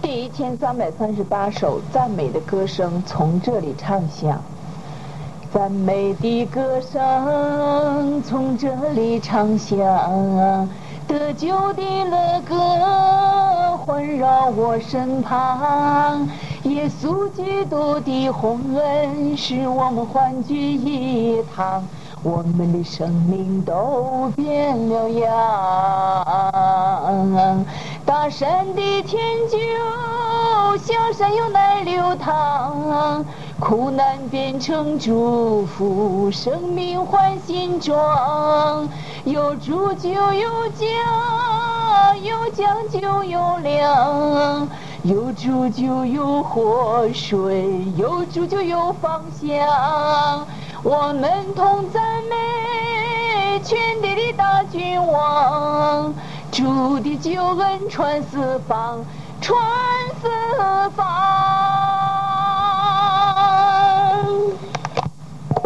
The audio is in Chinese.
第1338首赞美的歌声从这里唱响，赞美的歌声从这里唱响，得救的乐歌环绕我身旁，耶稣基督的洪恩使我们欢聚一堂，我们的生命都变了样。大山的天就小山有奶流淌，苦难变成祝福，生命换新装，有主就有奖，有奖就有粮，有主就有活水，有主就有方向。我们同赞美全地的大君王，主的救恩传四方，传四方。